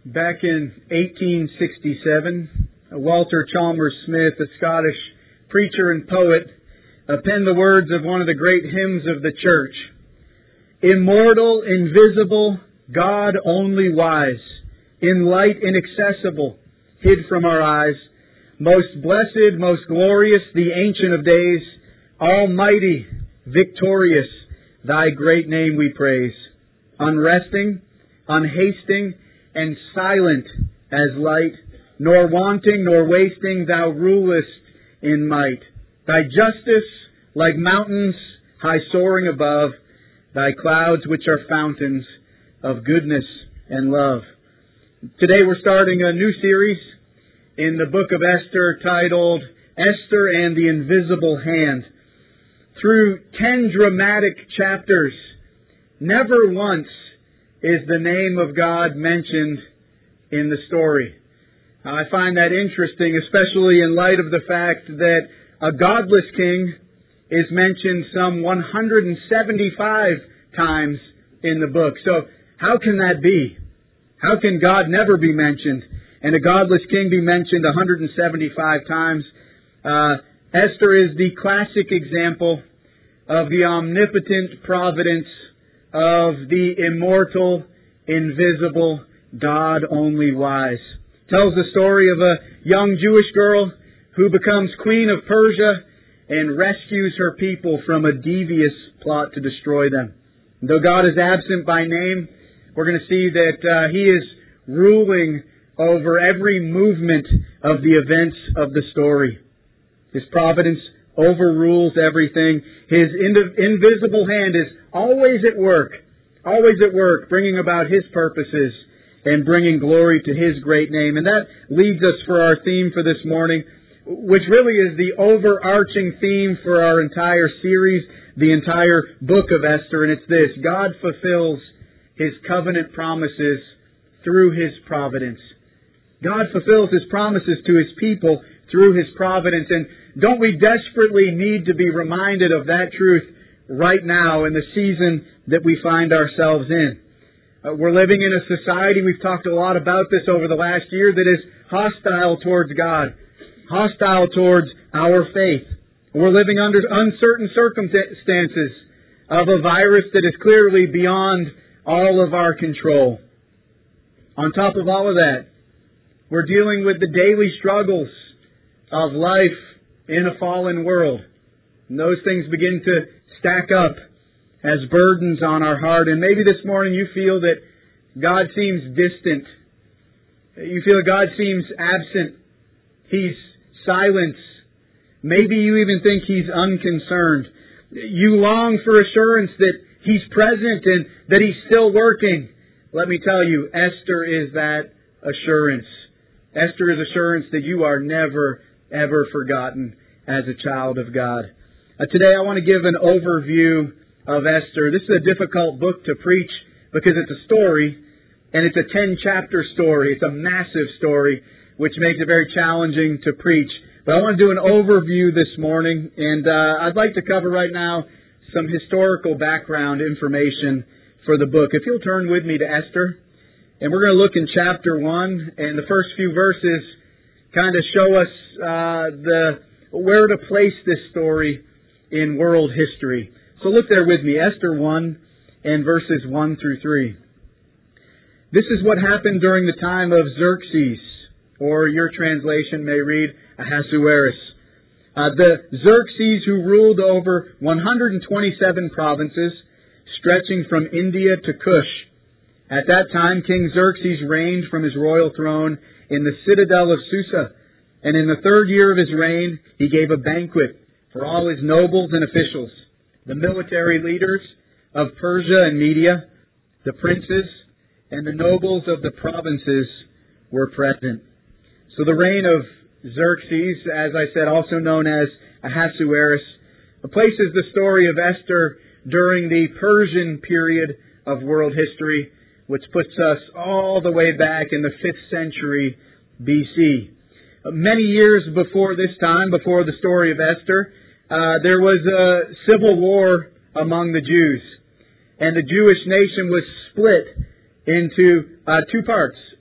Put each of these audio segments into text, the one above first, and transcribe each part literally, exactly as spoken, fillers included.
Back in eighteen sixty-seven, Walter Chalmers Smith, a Scottish preacher and poet, penned the words of one of the great hymns of the church. Immortal, invisible, God only wise, in light inaccessible, hid from our eyes, most blessed, most glorious, the Ancient of Days, almighty, victorious, Thy great name we praise. Unresting, unhasting, and silent as light, nor wanting nor wasting, Thou rulest in might. Thy justice, like mountains high soaring above, Thy clouds which are fountains of goodness and love. Today we're starting a new series in the book of Esther titled Esther and the Invisible Hand. Through ten dramatic chapters, never once is the name of God mentioned in the story. I find that interesting, especially in light of the fact that a godless king is mentioned some one hundred seventy-five times in the book. So how can that be? How can God never be mentioned and a godless king be mentioned one hundred seventy-five times? Uh, Esther is the classic example of the omnipotent providence of the immortal, invisible, God only wise. Tells the story of a young Jewish girl who becomes queen of Persia and rescues her people from a devious plot to destroy them. And though God is absent by name, we're going to see that uh, He is ruling over every movement of the events of the story. His providence overrules everything. His in- invisible hand is always at work, always at work, bringing about His purposes and bringing glory to His great name. And that leads us for our theme for this morning, which really is the overarching theme for our entire series, the entire book of Esther, and it's this: God fulfills His covenant promises through His providence. God fulfills His promises to His people through His providence, and don't we desperately need to be reminded of that truth right now in the season that we find ourselves in? Uh, we're living in a society, we've talked a lot about this over the last year, that is hostile towards God, hostile towards our faith. We're living under uncertain circumstances of a virus that is clearly beyond all of our control. On top of all of that, we're dealing with the daily struggles of life in a fallen world. And those things begin to stack up as burdens on our heart. And maybe this morning you feel that God seems distant. You feel that God seems absent. He's silent. Maybe you even think He's unconcerned. You long for assurance that He's present and that He's still working. Let me tell you, Esther is that assurance. Esther is assurance that you are never, ever forgotten as a child of God. Uh, today I want to give an overview of Esther. This is a difficult book to preach because it's a story, and it's a ten-chapter story. It's a massive story, which makes it very challenging to preach. But I want to do an overview this morning, and uh, I'd like to cover right now some historical background information for the book. If you'll turn with me to Esther, and we're going to look in chapter one, and the first few verses kind of show us uh, the where to place this story in world history. So look there with me, Esther one and verses one through three. This is what happened during the time of Xerxes, or your translation may read Ahasuerus. Uh, the Xerxes who ruled over one hundred twenty-seven provinces, stretching from India to Cush. At that time, King Xerxes reigned from his royal throne in the citadel of Susa, and in the third year of his reign, he gave a banquet for all his nobles and officials, the military leaders of Persia and Media, the princes, and the nobles of the provinces were present. So the reign of Xerxes, as I said, also known as Ahasuerus, places the story of Esther during the Persian period of world history, which puts us all the way back in the fifth century B C. Many years before this time, before the story of Esther, uh, there was a civil war among the Jews. And the Jewish nation was split into uh, two parts.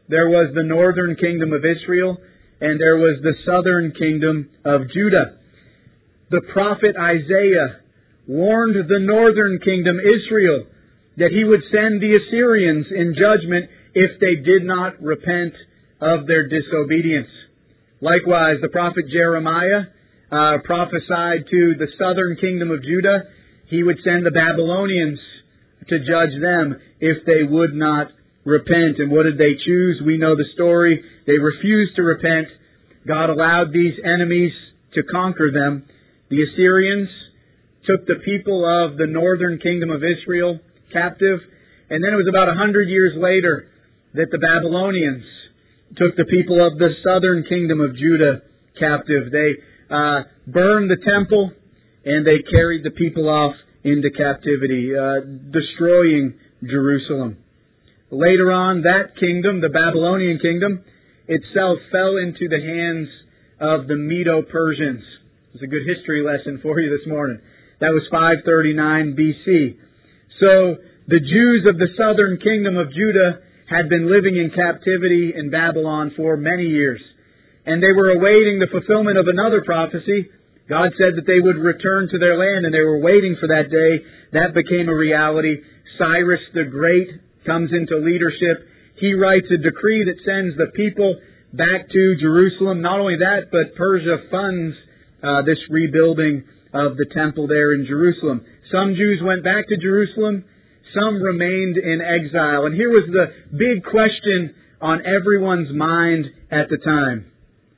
There was the northern kingdom of Israel, and there was the southern kingdom of Judah. The prophet Isaiah warned the northern kingdom, Israel, that he would send the Assyrians in judgment if they did not repent of their disobedience. Likewise, the prophet Jeremiah uh, prophesied to the southern kingdom of Judah, he would send the Babylonians to judge them if they would not repent. And what did they choose? We know the story. They refused to repent. God allowed these enemies to conquer them. The Assyrians took the people of the northern kingdom of Israel captive. And then it was about a hundred years later that the Babylonians took the people of the southern kingdom of Judah captive. They uh, burned the temple and they carried the people off into captivity, uh, destroying Jerusalem. Later on, that kingdom, the Babylonian kingdom, itself fell into the hands of the Medo-Persians. It's a good history lesson for you this morning. That was five thirty-nine B C. So, the Jews of the southern kingdom of Judah had been living in captivity in Babylon for many years. And they were awaiting the fulfillment of another prophecy. God said that they would return to their land, and they were waiting for that day. That became a reality. Cyrus the Great comes into leadership. He writes a decree that sends the people back to Jerusalem. Not only that, but Persia funds uh, this rebuilding of the temple there in Jerusalem. Some Jews went back to Jerusalem. Some remained in exile. And here was the big question on everyone's mind at the time.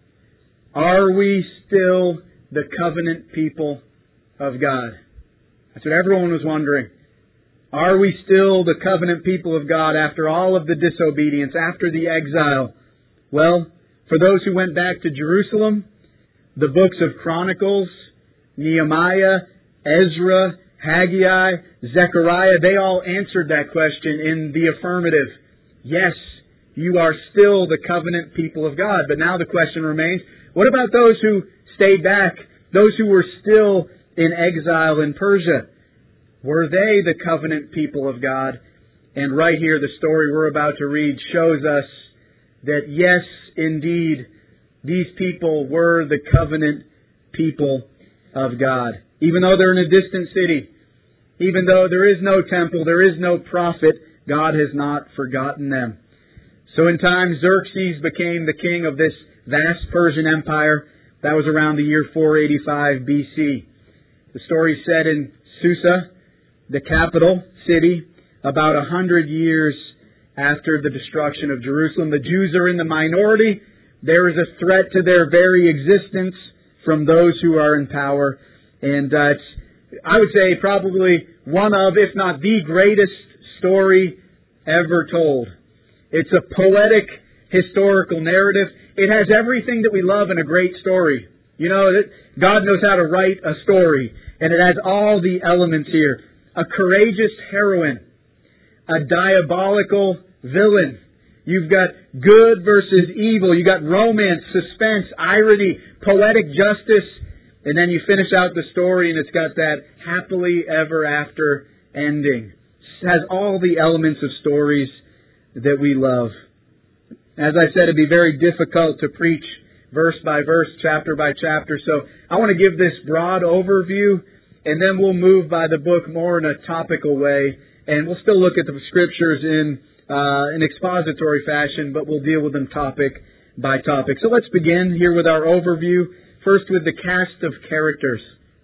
Are we still the covenant people of God? That's what everyone was wondering. Are we still the covenant people of God after all of the disobedience, after the exile? Well, for those who went back to Jerusalem, the books of Chronicles, Nehemiah, Ezra, Haggai, Zechariah, they all answered that question in the affirmative. Yes, you are still the covenant people of God. But now the question remains, what about those who stayed back, those who were still in exile in Persia? Were they the covenant people of God? And right here, the story we're about to read shows us that yes, indeed, these people were the covenant people of God. Even though they're in a distant city, even though there is no temple, there is no prophet, God has not forgotten them. So in time, Xerxes became the king of this vast Persian empire. That was around the year four eighty-five B C. The story is set in Susa, the capital city, about a hundred years after the destruction of Jerusalem. The Jews are in the minority. There is a threat to their very existence from those who are in power. And uh, it's, I would say, probably one of, if not the greatest story ever told. It's a poetic, historical narrative. It has everything that we love in a great story. You know, God knows how to write a story. And it has all the elements here. A courageous heroine. A diabolical villain. You've got good versus evil. You've got romance, suspense, irony, poetic justice. And then you finish out the story and it's got that happily ever after ending. It has all the elements of stories that we love. As I said, it'd be very difficult to preach verse by verse, chapter by chapter. So I want to give this broad overview, and then we'll move by the book more in a topical way. And we'll still look at the Scriptures in uh, an expository fashion, but we'll deal with them topic by topic. So let's begin here with our overview. First with the cast of characters.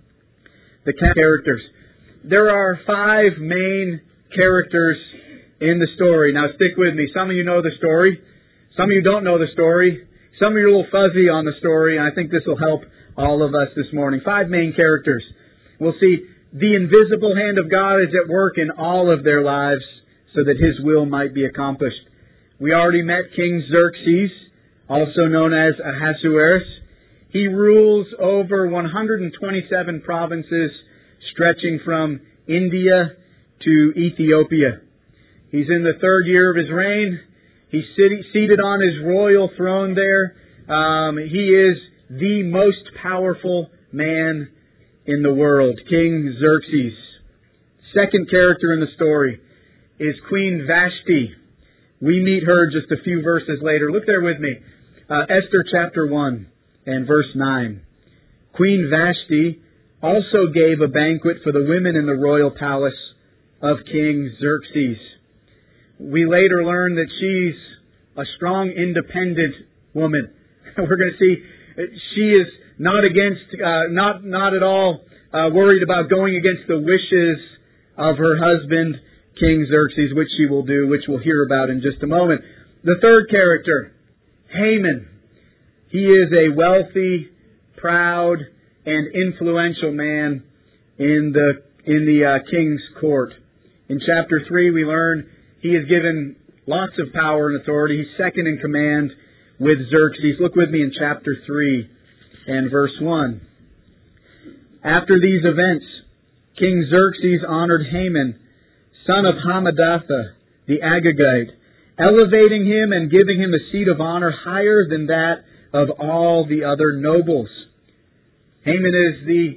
The cast of characters. There are five main characters in the story. Now stick with me. Some of you know the story. Some of you don't know the story. Some of you are a little fuzzy on the story, and I think this will help all of us this morning. Five main characters. We'll see the invisible hand of God is at work in all of their lives so that His will might be accomplished. We already met King Xerxes, also known as Ahasuerus. He rules over one hundred twenty-seven provinces stretching from India to Ethiopia. He's in the third year of his reign. He's seated on his royal throne there. Um, he is the most powerful man in the world, King Xerxes. Second character in the story is Queen Vashti. We meet her just a few verses later. Look there with me. Uh, Esther chapter one and verse nine. Queen Vashti also gave a banquet for the women in the royal palace of King Xerxes. We later learn that she's a strong, independent woman. We're going to see she is not against, uh, not not at all uh, worried about going against the wishes of her husband, King Xerxes, which she will do, which we'll hear about in just a moment. The third character, Haman. He is a wealthy, proud, and influential man in the in the uh, king's court. In chapter three, we learn he is given lots of power and authority. He's second in command with Xerxes. Look with me in chapter three and verse one. After these events, King Xerxes honored Haman, son of Hammedatha, the Agagite, elevating him and giving him a seat of honor higher than that of all the other nobles. Haman is the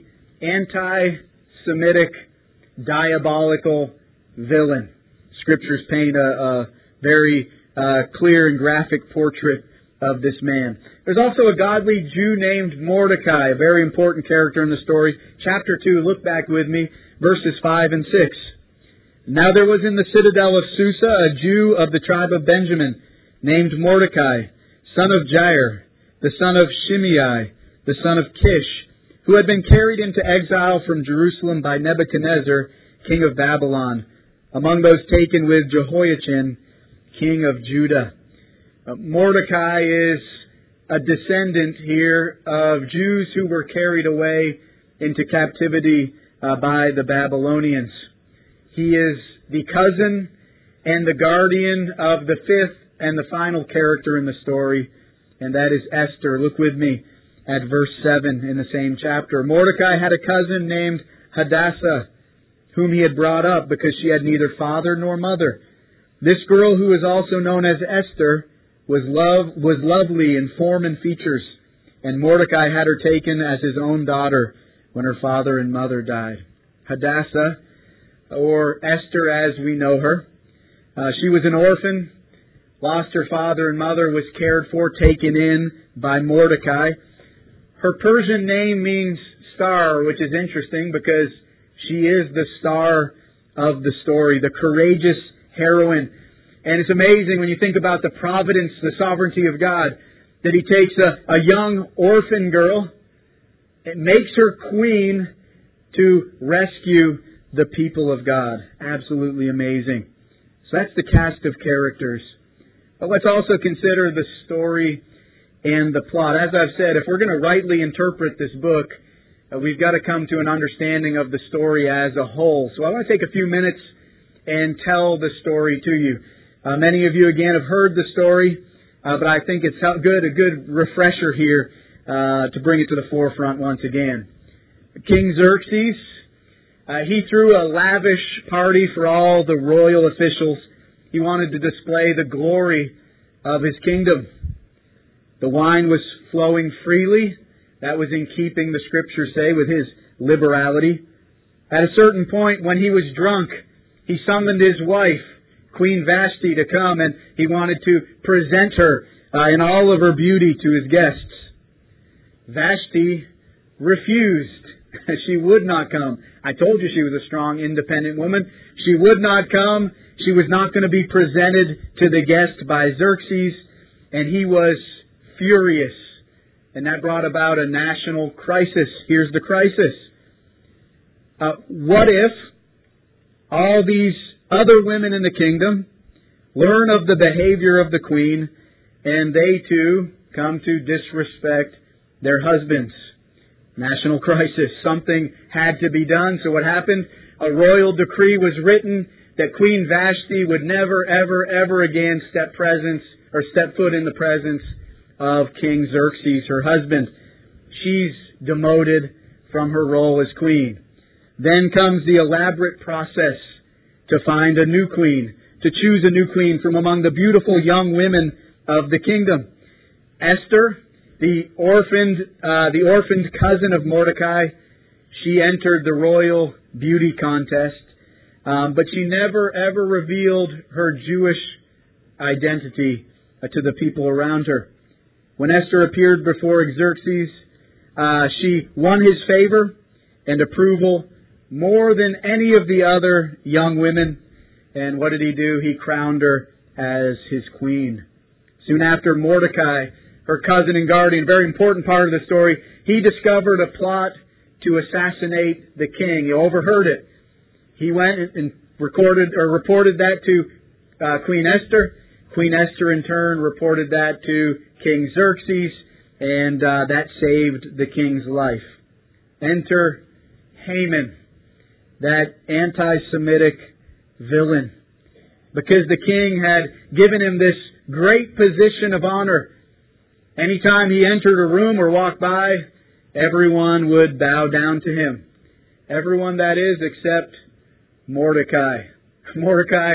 anti-Semitic, diabolical villain. Scriptures paint a, a very uh, clear and graphic portrait of this man. There's also a godly Jew named Mordecai, a very important character in the story. Chapter two, look back with me, verses five and six. Now there was in the citadel of Susa a Jew of the tribe of Benjamin, named Mordecai, son of Jair, the son of Shimei, the son of Kish, who had been carried into exile from Jerusalem by Nebuchadnezzar, king of Babylon, among those taken with Jehoiachin, king of Judah. Uh, Mordecai is a descendant here of Jews who were carried away into captivity uh, by the Babylonians. He is the cousin and the guardian of the fifth and the final character in the story, and that is Esther. Look with me at verse seven in the same chapter. Mordecai had a cousin named Hadassah, whom he had brought up because she had neither father nor mother. This girl, who is also known as Esther, was love was lovely in form and features, and Mordecai had her taken as his own daughter when her father and mother died. Hadassah, or Esther as we know her, uh, she was an orphan, lost her father and mother, was cared for, taken in by Mordecai. Her Persian name means star, which is interesting because she is the star of the story, the courageous heroine. And it's amazing when you think about the providence, the sovereignty of God, that He takes a, a young orphan girl and makes her queen to rescue the people of God. Absolutely amazing. So that's the cast of characters. But let's also consider the story and the plot. As I've said, if we're going to rightly interpret this book, uh, we've got to come to an understanding of the story as a whole. So I want to take a few minutes and tell the story to you. Uh, many of you, again, have heard the story, uh, but I think it's good, a good refresher here uh, to bring it to the forefront once again. King Xerxes, uh, he threw a lavish party for all the royal officials. He wanted to display the glory of his kingdom. The wine was flowing freely. That was in keeping, the Scriptures say, with his liberality. At a certain point, when he was drunk, he summoned his wife, Queen Vashti, to come, and he wanted to present her uh, in all of her beauty to his guests. Vashti refused. She would not come. I told you she was a strong, independent woman. She would not come. She was not going to be presented to the guest by Xerxes, and he was furious. And that brought about a national crisis. Here's the crisis. Uh, what if all these other women in the kingdom learn of the behavior of the queen, and they too come to disrespect their husbands? National crisis. Something had to be done. So what happened? A royal decree was written that Queen Vashti would never, ever, ever again step presence or step foot in the presence of King Xerxes, her husband. She's demoted from her role as queen. Then comes the elaborate process to find a new queen, to choose a new queen from among the beautiful young women of the kingdom. Esther, the orphaned, uh, the orphaned cousin of Mordecai, she entered the royal beauty contest, um, but she never ever revealed her Jewish identity uh, to the people around her. When Esther appeared before Xerxes, uh, she won his favor and approval more than any of the other young women. And what did he do? He crowned her as his queen. Soon after, Mordecai, her cousin and guardian, very important part of the story, he discovered a plot to assassinate the king. He overheard it. He went and recorded or reported that to uh, Queen Esther. Queen Esther, in turn, reported that to King Xerxes, and uh, that saved the king's life. Enter Haman, that anti-Semitic villain. Because the king had given him this great position of honor. Anytime he entered a room or walked by, everyone would bow down to him. Everyone, that is, except Mordecai. Mordecai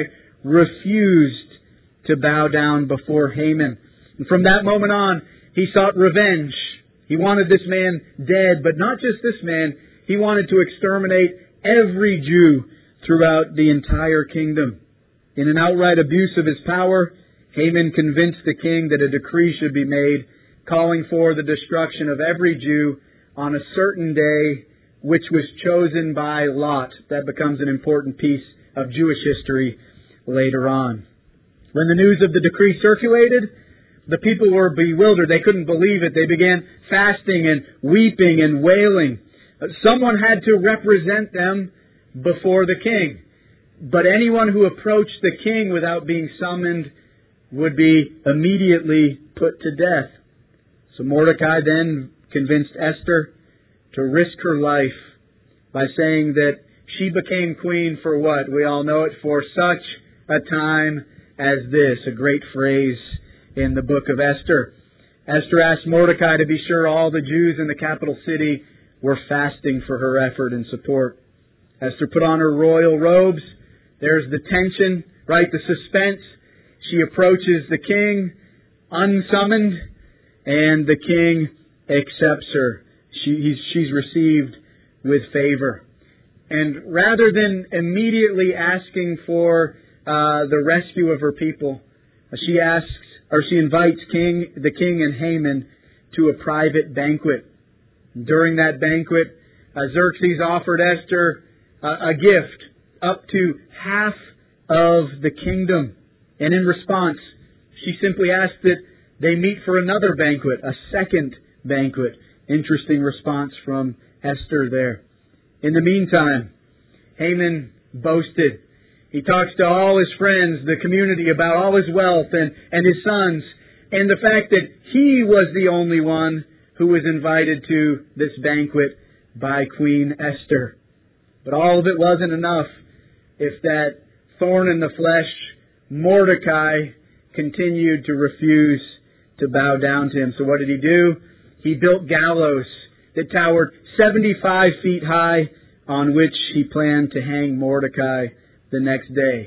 refused to bow down before Haman. And from that moment on, he sought revenge. He wanted this man dead, but not just this man. He wanted to exterminate every Jew throughout the entire kingdom. In an outright abuse of his power, Haman convinced the king that a decree should be made calling for the destruction of every Jew on a certain day, which was chosen by lot. That becomes an important piece of Jewish history later on. When the news of the decree circulated, the people were bewildered. They couldn't believe it. They began fasting and weeping and wailing. Someone had to represent them before the king. But anyone who approached the king without being summoned would be immediately put to death. So Mordecai then convinced Esther to risk her life by saying that she became queen for what? We all know it, for such a time as this. A great phrase in the book of Esther. Esther asked Mordecai to be sure all the Jews in the capital city were fasting for her effort and support. Esther put on her royal robes. There's the tension, right? The suspense. She approaches the king unsummoned, and the king accepts her. She, he's, she's received with favor. And rather than immediately asking for uh, the rescue of her people, she asks, or she invites King, the king and Haman to a private banquet. During that banquet, uh, Xerxes offered Esther uh, a gift up to half of the kingdom. And in response, she simply asked that they meet for another banquet, a second banquet. Interesting response from Esther there. In the meantime, Haman boasted. He talks to all his friends, the community, about all his wealth and, and his sons, and the fact that he was the only one who was invited to this banquet by Queen Esther. But all of it wasn't enough if that thorn in the flesh, Mordecai, continued to refuse to bow down to him. So what did he do? He built gallows that towered seventy-five feet high, on which he planned to hang Mordecai the next day.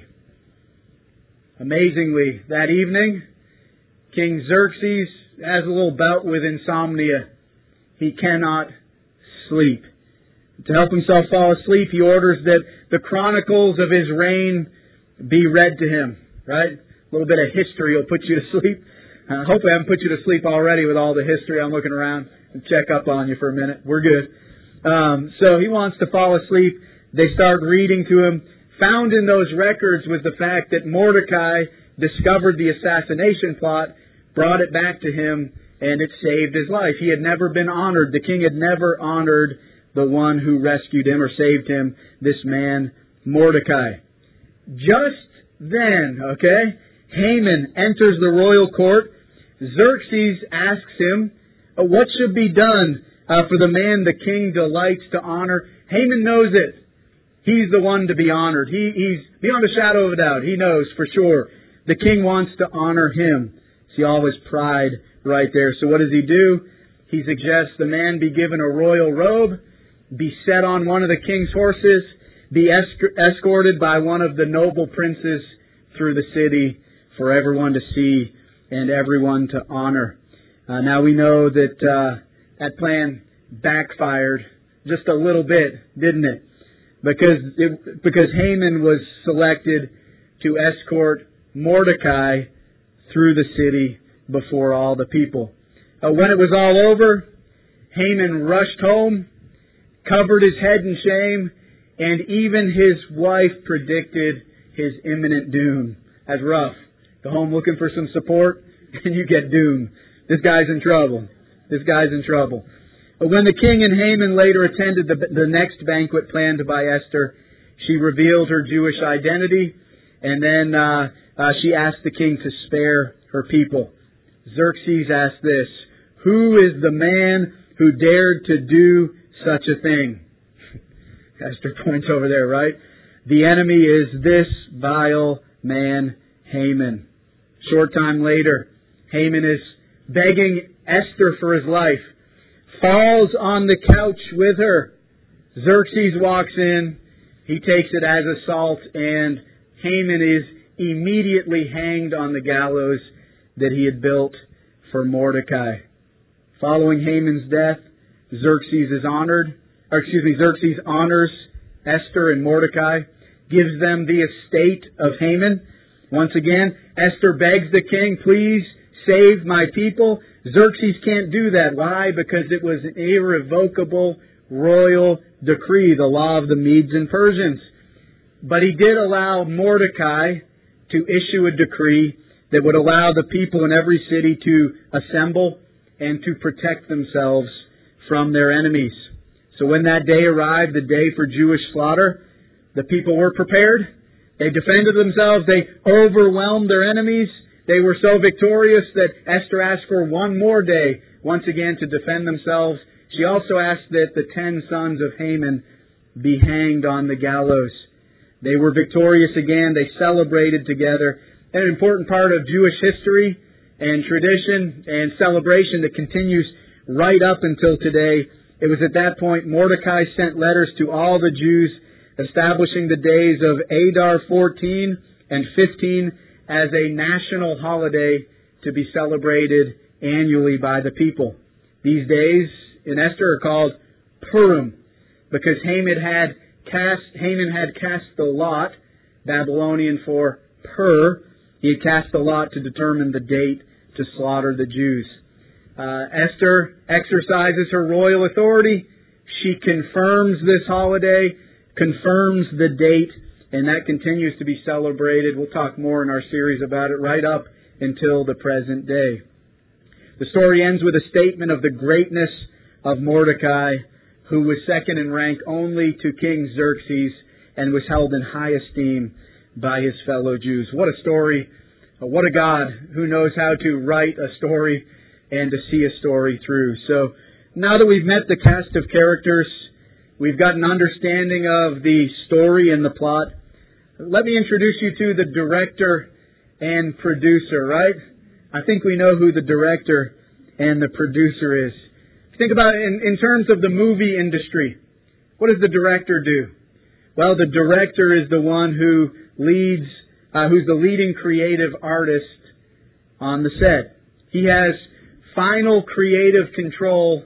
Amazingly, that evening, King Xerxes has a little bout with insomnia. He cannot sleep. To help himself fall asleep, he orders that the chronicles of his reign be read to him. Right? A little bit of history will put you to sleep. Uh, hopefully I haven't put you to sleep already with all the history. I'm looking around and check up on you for a minute. We're good. Um, so he wants to fall asleep. They start reading to him. Found in those records was the fact that Mordecai discovered the assassination plot, brought it back to him, and it saved his life. He had never been honored. The king had never honored the one who rescued him or saved him, this man, Mordecai. Just then, okay, Haman enters the royal court. Xerxes asks him, what should be done uh, for the man the king delights to honor? Haman knows it. He's the one to be honored. He, he's beyond a shadow of a doubt. He knows for sure. The king wants to honor him. See all his pride right there. So what does he do? He suggests the man be given a royal robe, be set on one of the king's horses, be esc- escorted by one of the noble princes through the city for everyone to see and everyone to honor. Uh, now we know that uh, that plan backfired just a little bit, didn't it? Because it, because Haman was selected to escort Mordecai through the city before all the people. Uh, when it was all over, Haman rushed home, covered his head in shame, and even his wife predicted his imminent doom. That's rough. Go home looking for some support, and you get doomed. This guy's in trouble. This guy's in trouble. But when the king and Haman later attended the, the next banquet planned by Esther, she revealed her Jewish identity, and then uh, uh, she asked the king to spare her people. Xerxes asked this, "Who is the man who dared to do such a thing?" Esther points over there, right? "The enemy is this vile man, Haman." Short time later, Haman is begging Esther for his life, falls on the couch with her. Xerxes walks in, he takes it as assault, and Haman is immediately hanged on the gallows that he had built for Mordecai. Following Haman's death, Xerxes is honored, or excuse me, Xerxes honors Esther and Mordecai, gives them the estate of Haman. Once again, Esther begs the king, "Please save my people." Xerxes can't do that. Why? Because it was an irrevocable royal decree, the law of the Medes and Persians. But he did allow Mordecai to issue a decree that would allow the people in every city to assemble and to protect themselves from their enemies. So when that day arrived, the day for Jewish slaughter, the people were prepared. They defended themselves. They overwhelmed their enemies. They were so victorious that Esther asked for one more day, once again, to defend themselves. She also asked that the ten sons of Haman be hanged on the gallows. They were victorious again. They celebrated together. An important part of Jewish history and tradition and celebration that continues right up until today. It was at that point Mordecai sent letters to all the Jews establishing the days of Adar fourteen and fifteen as a national holiday to be celebrated annually by the people. These days in Esther are called Purim because Haman had cast Haman had cast the lot, Babylonian for pur. He had cast the lot to determine the date to slaughter the Jews. Uh, Esther exercises her royal authority. She confirms this holiday, confirms the date, and that continues to be celebrated. We'll talk more in our series about it right up until the present day. The story ends with a statement of the greatness of Mordecai, who was second in rank only to King Xerxes and was held in high esteem by his fellow Jews. What a story. What a God who knows how to write a story and to see a story through. So now that we've met the cast of characters, we've got an understanding of the story and the plot, let me introduce you to the director and producer, right? I think we know who the director and the producer is. Think about it in, in terms of the movie industry. What does the director do? Well, the director is the one who leads, uh, who's the leading creative artist on the set. He has final creative control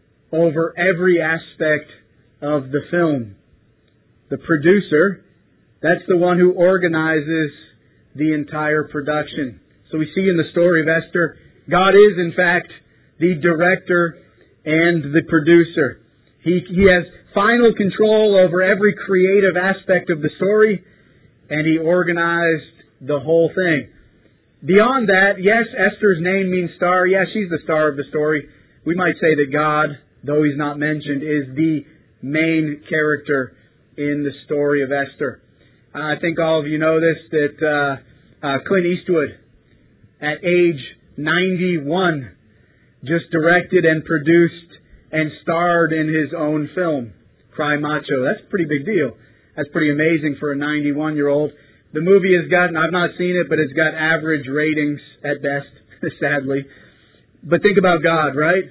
over every aspect of the film. The producer, that's the one who organizes the entire production. So we see in the story of Esther, God is in fact the director and the producer. He, he has final control over every creative aspect of the story, and He organized the whole thing. Beyond that, yes, Esther's name means star. Yes, she's the star of the story. We might say that God, though He's not mentioned, is the main character in the story of Esther. I think all of you know this, that uh, uh, Clint Eastwood, at age ninety-one, just directed and produced and starred in his own film, Cry Macho. That's a pretty big deal. That's pretty amazing for a ninety-one-year-old. The movie has gotten, I've not seen it, but it's got average ratings at best, sadly. But think about God, right?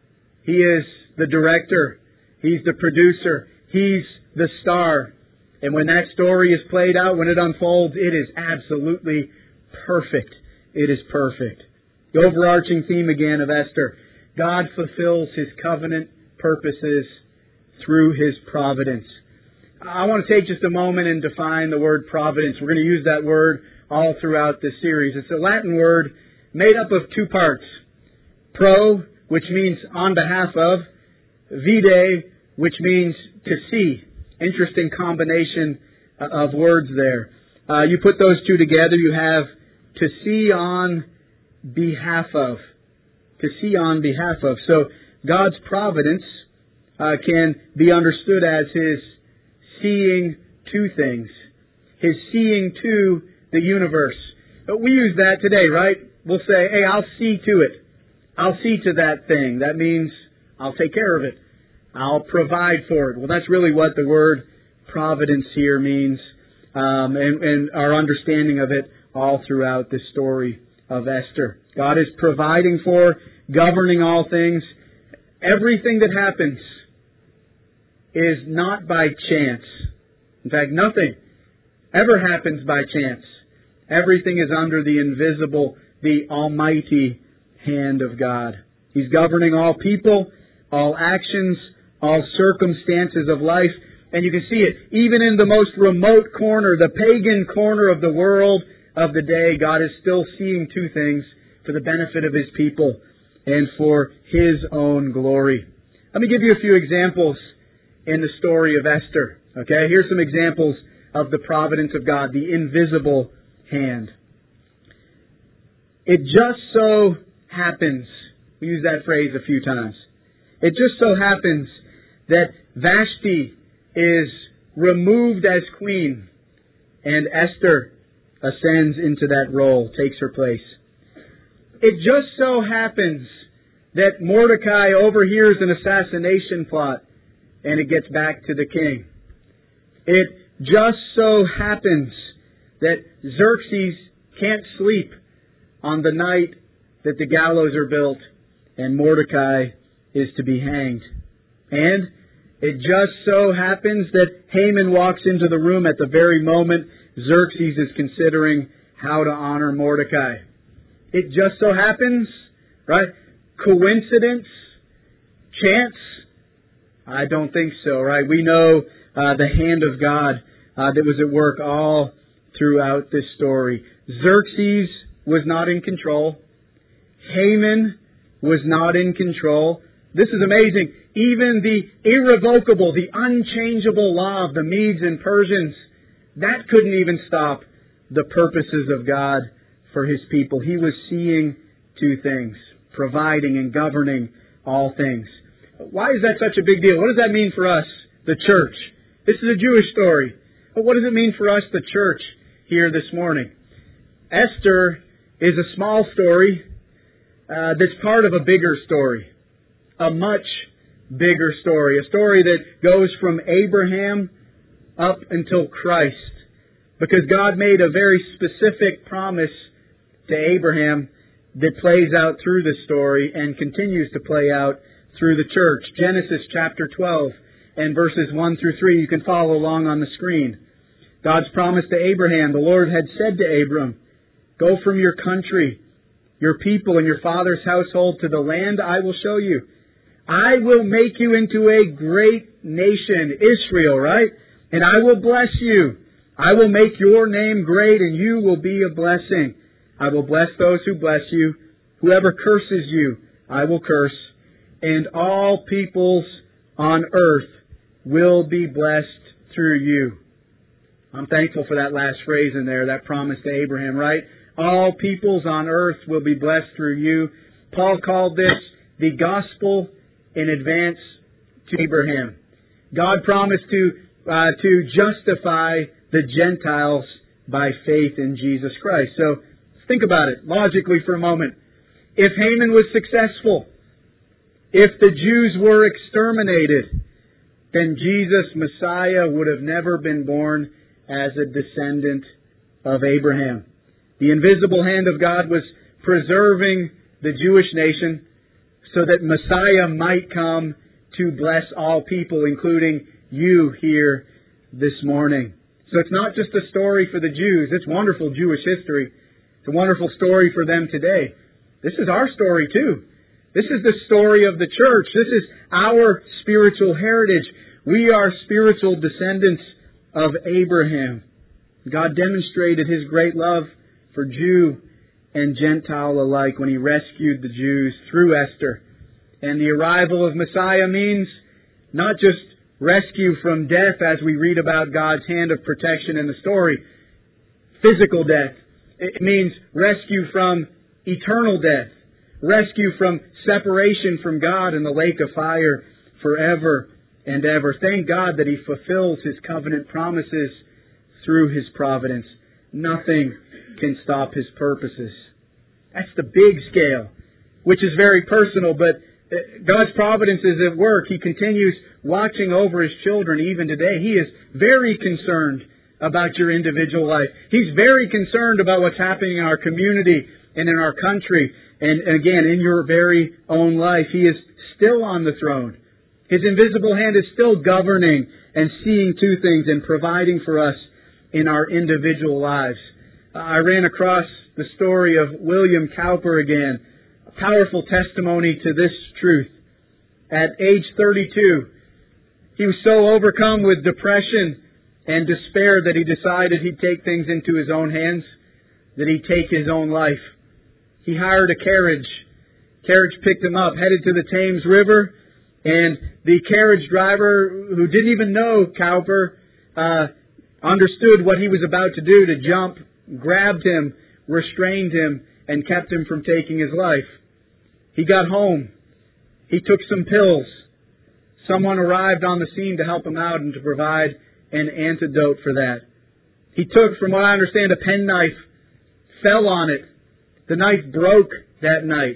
He is the director. He's the producer. He's the star. And when that story is played out, when it unfolds, it is absolutely perfect. It is perfect. The overarching theme again of Esther, God fulfills His covenant purposes through His providence. I want to take just a moment and define the word providence. We're going to use that word all throughout this series. It's a Latin word made up of two parts. Pro, which means on behalf of, vide, which means to see. Interesting combination of words there. Uh, you put those two together, you have to see on behalf of. To see on behalf of. So God's providence uh, can be understood as His seeing to things. His seeing to the universe. But we use that today, right? We'll say, hey, I'll see to it. I'll see to that thing. That means I'll take care of it. I'll provide for it. Well, that's really what the word providence here means, um, and, and our understanding of it all throughout the story of Esther. God is providing for, governing all things. Everything that happens is not by chance. In fact, nothing ever happens by chance. Everything is under the invisible, the almighty hand of God. He's governing all people, all actions, all circumstances of life. And you can see it even in the most remote corner, the pagan corner of the world of the day. God is still seeing to things for the benefit of His people and for His own glory. Let me give you a few examples in the story of Esther. Okay, here's some examples of the providence of God, the invisible hand. It just so happens, we use that phrase a few times, it just so happens that Vashti is removed as queen and Esther ascends into that role, takes her place. It just so happens that Mordecai overhears an assassination plot and it gets back to the king. It just so happens that Xerxes can't sleep on the night that the gallows are built and Mordecai is to be hanged. And it just so happens that Haman walks into the room at the very moment Xerxes is considering how to honor Mordecai. It just so happens, right? Coincidence? Chance? I don't think so, right? We know uh, the hand of God uh, that was at work all throughout this story. Xerxes was not in control. Haman was not in control. This is amazing. Even the irrevocable, the unchangeable law of the Medes and Persians, that couldn't even stop the purposes of God for His people. He was seeing to things, providing and governing all things. Why is that such a big deal? What does that mean for us, the church? This is a Jewish story. But what does it mean for us, the church, here this morning? Esther is a small story uh, that's part of a bigger story. A much bigger story. A story that goes from Abraham up until Christ. Because God made a very specific promise to Abraham that plays out through the story and continues to play out through the church. Genesis chapter twelve and verses one through three. You can follow along on the screen. God's promise to Abraham. The Lord had said to Abram, "Go from your country, your people, and your father's household to the land I will show you. I will make you into a great nation," Israel, right? "And I will bless you. I will make your name great, and you will be a blessing. I will bless those who bless you. Whoever curses you, I will curse. And all peoples on earth will be blessed through you." I'm thankful for that last phrase in there, that promise to Abraham, right? All peoples on earth will be blessed through you. Paul called this the gospel in advance to Abraham. God promised to uh, to justify the Gentiles by faith in Jesus Christ. So think about it logically for a moment. If Haman was successful, if the Jews were exterminated, then Jesus, Messiah, would have never been born as a descendant of Abraham. The invisible hand of God was preserving the Jewish nation so that Messiah might come to bless all people, including you here this morning. So it's not just a story for the Jews. It's wonderful Jewish history. It's a wonderful story for them today. This is our story too. This is the story of the church. This is our spiritual heritage. We are spiritual descendants of Abraham. God demonstrated His great love for Jew and Gentile alike when He rescued the Jews through Esther. And the arrival of Messiah means not just rescue from death, as we read about God's hand of protection in the story, physical death. It means rescue from eternal death, rescue from separation from God in the lake of fire forever and ever. Thank God that He fulfills His covenant promises through His providence. Nothing can stop His purposes. That's the big scale, which is very personal, but God's providence is at work. He continues watching over His children even today. He is very concerned about your individual life. He's very concerned about what's happening in our community and in our country. And again, in your very own life, He is still on the throne. His invisible hand is still governing and seeing to things and providing for us in our individual lives. I ran across the story of William Cowper again. A powerful testimony to this truth. At age thirty-two, he was so overcome with depression and despair that he decided he'd take things into his own hands, that he'd take his own life. He hired a carriage. Carriage picked him up, headed to the Thames River, and the carriage driver, who didn't even know Cowper, uh, understood what he was about to do, to jump, grabbed him, restrained him, and kept him from taking his life. He got home. He took some pills. Someone arrived on the scene to help him out and to provide an antidote for that. He took, from what I understand, a penknife, fell on it. The knife broke that night.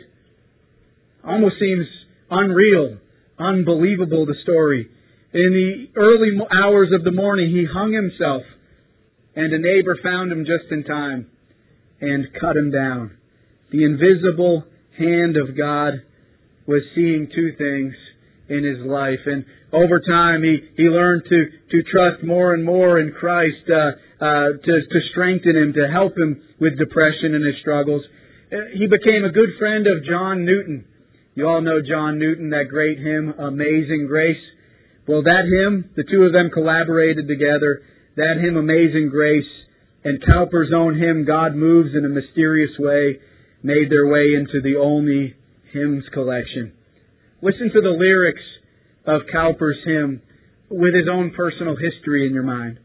Almost seems unreal, unbelievable, the story. In the early hours of the morning, he hung himself, and a neighbor found him just in time and cut him down. The invisible hand of God was seeing two things in his life. And over time, he, he learned to, to trust more and more in Christ, uh, uh, to, to strengthen him, to help him with depression and his struggles. Uh, he became a good friend of John Newton. You all know John Newton, that great hymn, Amazing Grace. Well, that hymn, the two of them collaborated together. That hymn, Amazing Grace, and Cowper's own hymn, God Moves in a Mysterious Way, made their way into the Olney Hymns collection. Listen to the lyrics of Cowper's hymn with his own personal history in your mind.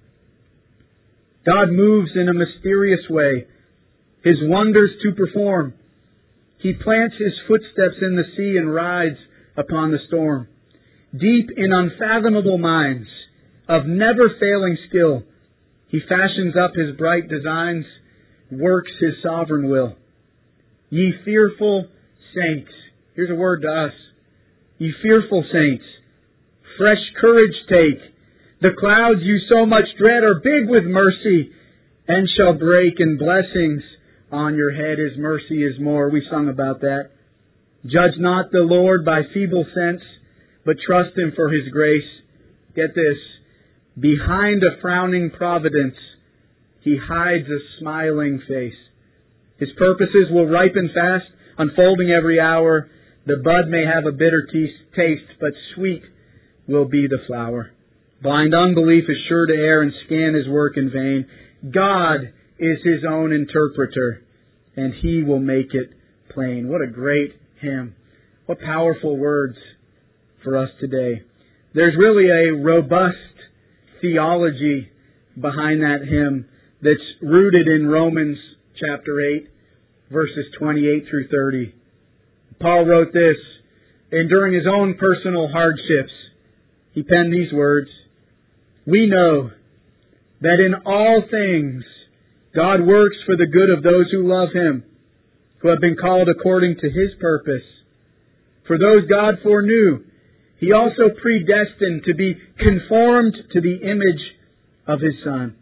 God moves in a mysterious way, His wonders to perform. He plants His footsteps in the sea and rides upon the storm. Deep in unfathomable minds of never-failing skill, He fashions up His bright designs, works His sovereign will. Ye fearful saints, here's a word to us. Ye fearful saints, fresh courage take. The clouds you so much dread are big with mercy, and shall break in blessings on your head. His mercy is more. We sung about that. Judge not the Lord by feeble sense, but trust Him for His grace. Get this. Behind a frowning providence, He hides a smiling face. His purposes will ripen fast, unfolding every hour. The bud may have a bitter taste, but sweet will be the flower. Blind unbelief is sure to err and scan His work in vain. God is His own interpreter, and He will make it plain. What a great hymn. What powerful words for us today. There's really a robust theology behind that hymn that's rooted in Romans chapter eight, verses twenty-eight through thirty. Paul wrote this, and during his own personal hardships, he penned these words, We know that in all things God works for the good of those who love Him, who have been called according to His purpose. For those God foreknew, He also predestined to be conformed to the image of His Son.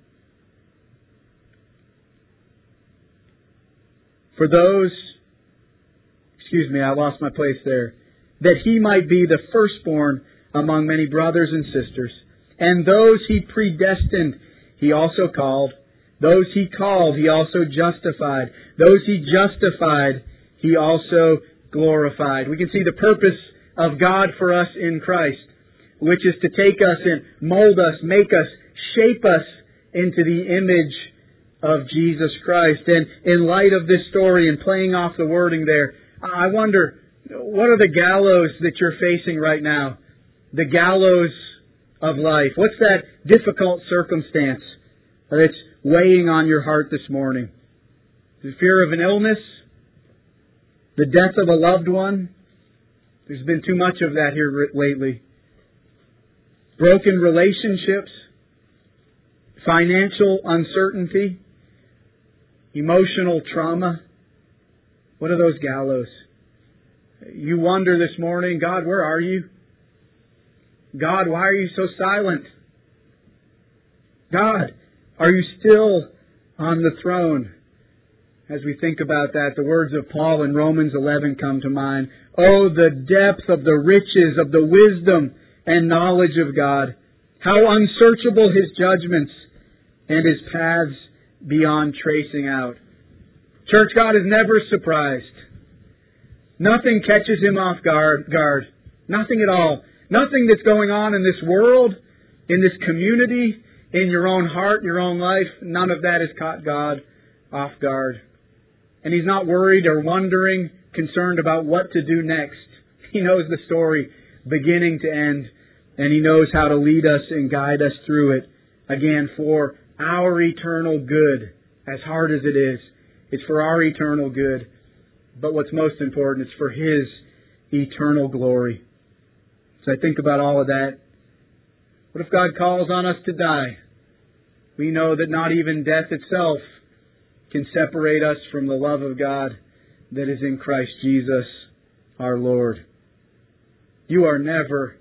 For those, excuse me, I lost my place there, that He might be the firstborn among many brothers and sisters. And those He predestined, He also called. Those He called, He also justified. Those He justified, He also glorified. We can see the purpose of God for us in Christ, which is to take us and mold us, make us, shape us into the image of Jesus Christ. And in light of this story and playing off the wording there, I wonder, what are the gallows that you're facing right now? The gallows of life. What's that difficult circumstance that's weighing on your heart this morning? The fear of an illness? The death of a loved one? There's been too much of that here lately. Broken relationships? Financial uncertainty? Emotional trauma? What are those gallows? You wonder this morning, God, where are you? God, why are you so silent? God, are you still on the throne? As we think about that, the words of Paul in Romans eleven come to mind. Oh, the depth of the riches of the wisdom and knowledge of God. How unsearchable His judgments and His paths beyond tracing out. Church, God is never surprised. Nothing catches Him off guard. guard. Nothing at all. Nothing that's going on in this world, in this community, in your own heart, your own life, none of that has caught God off guard. And He's not worried or wondering, concerned about what to do next. He knows the story beginning to end, and He knows how to lead us and guide us through it. Again, for our eternal good, as hard as it is, it's for our eternal good. But what's most important, it's for His eternal glory. So I think about all of that. What if God calls on us to die? We know that not even death itself can separate us from the love of God that is in Christ Jesus our Lord. You are never,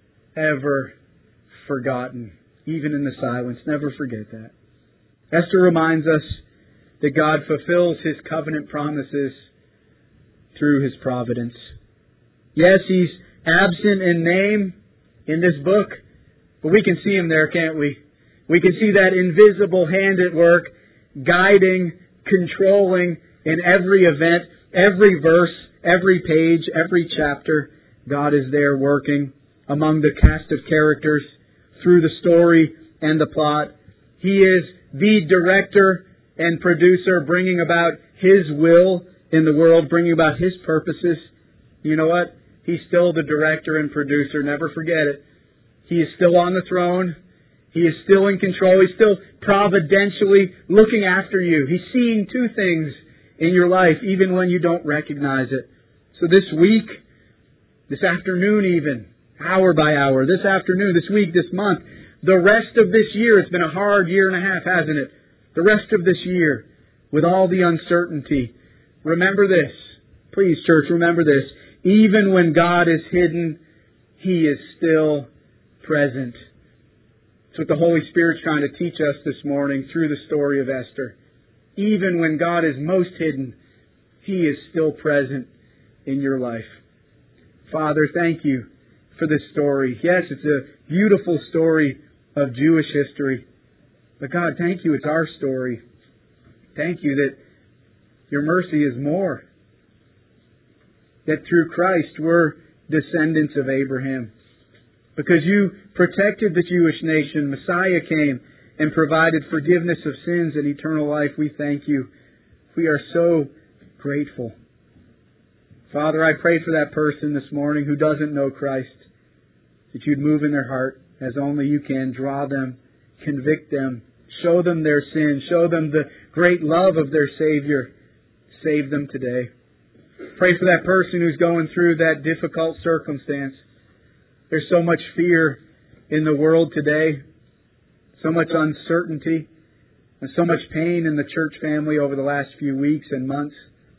ever forgotten, even in the silence. Never forget that. Esther reminds us that God fulfills His covenant promises through His providence. Yes, He's absent in name in this book, but we can see Him there, can't we? We can see that invisible hand at work, guiding, controlling in every event, every verse, every page, every chapter. God is there working among the cast of characters through the story and the plot. He is the director and producer, bringing about His will in the world, bringing about His purposes. You know what? He's still the director and producer. Never forget it. He is still on the throne. He is still in control. He's still providentially looking after you. He's seeing two things in your life, even when you don't recognize it. So this week, this afternoon even, hour by hour, this afternoon, this week, this month, the rest of this year, it's been a hard year and a half, hasn't it? The rest of this year, with all the uncertainty, remember this. Please, church, remember this. Even when God is hidden, He is still present. That's what the Holy Spirit's trying to teach us this morning through the story of Esther. Even when God is most hidden, He is still present in your life. Father, thank You for this story. Yes, it's a beautiful story of Jewish history. But God, thank You, it's our story. Thank You that Your mercy is more. That through Christ we're descendants of Abraham. Because You protected the Jewish nation, Messiah came and provided forgiveness of sins and eternal life. We thank You. We are so grateful. Father, I pray for that person this morning who doesn't know Christ, that You'd move in their heart as only You can. Draw them, convict them, show them their sin, show them the great love of their Savior. Save them today. Pray for that person who's going through that difficult circumstance. There's so much fear in the world today, so much uncertainty, and so much pain in the church family over the last few weeks and months.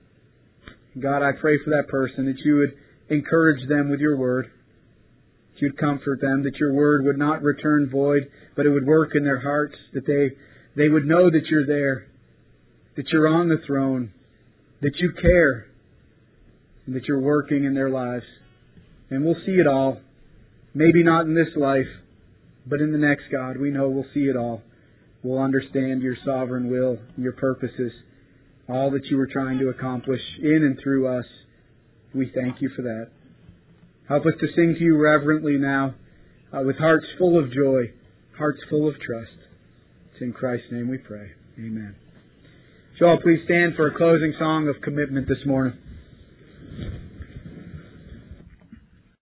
God, I pray for that person that You would encourage them with Your Word, that You'd comfort them, that Your Word would not return void, but it would work in their hearts, that they, they would know that You're there, that You're on the throne, that You care, and that You're working in their lives. And we'll see it all. Maybe not in this life, but in the next, God, we know we'll see it all. We'll understand Your sovereign will, Your purposes, all that You were trying to accomplish in and through us. We thank You for that. Help us to sing to You reverently now, uh, with hearts full of joy, hearts full of trust. It's in Christ's name we pray. Amen. So all please stand for a closing song of commitment this morning.